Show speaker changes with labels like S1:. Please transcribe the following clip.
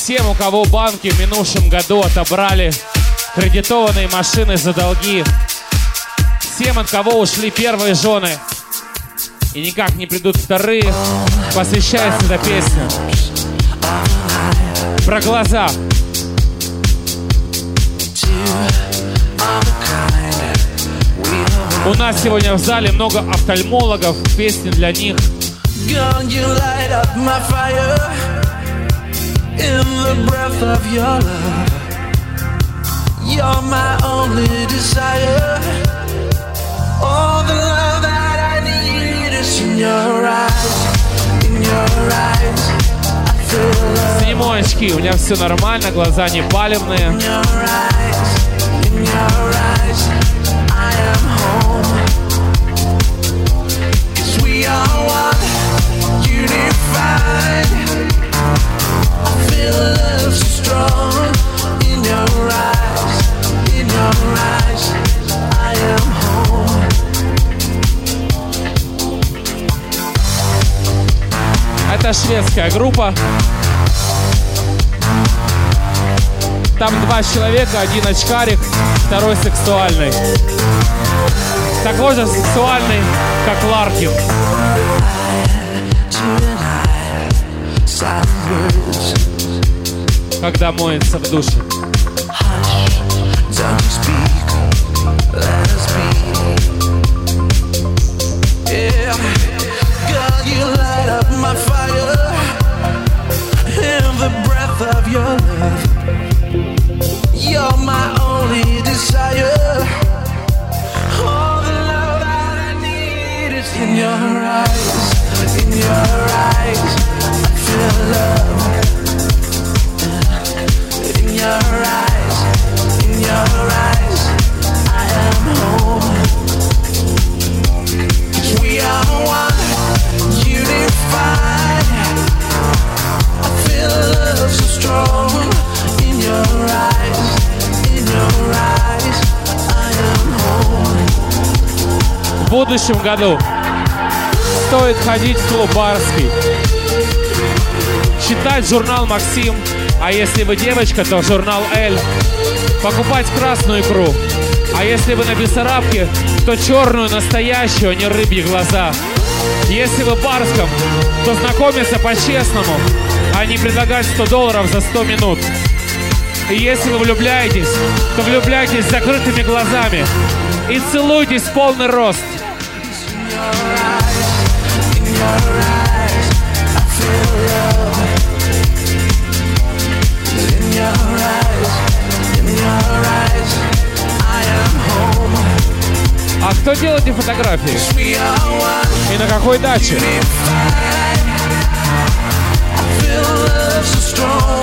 S1: Всем, у кого банки в минувшем году отобрали кредитованные машины за долги. Всем, от кого ушли первые жены и никак не придут вторые, посвящается эта песня. Про глаза. У нас сегодня в зале много офтальмологов, песни для них. Сниму очки, у меня все нормально, глаза не палевные. Это шведская группа. Там два человека, один очкарик, второй сексуальный. Такой же сексуальный, как Ларкин. Когда моется в душе.
S2: You're my only desire. All the love that I need is in your eyes. In your eyes, I feel love. In your eyes, in your eyes, I am home. 'Cause we are one, unified. I feel love so strong. In your eyes, in your eyes, I am home.
S1: В будущем году стоит ходить в клуб барский, читать журнал «Максим», а если вы девочка, то журнал «Эль», покупать красную икру, а если вы на Бессарабке, то черную, настоящую, а не рыбьи глаза. Если вы в барском, то знакомиться по-честному, а не предлагать $100 за 100 минут. И если вы влюбляетесь, то влюбляйтесь с закрытыми глазами и целуйтесь в полный рост. А кто делает эти фотографии? И на какой даче?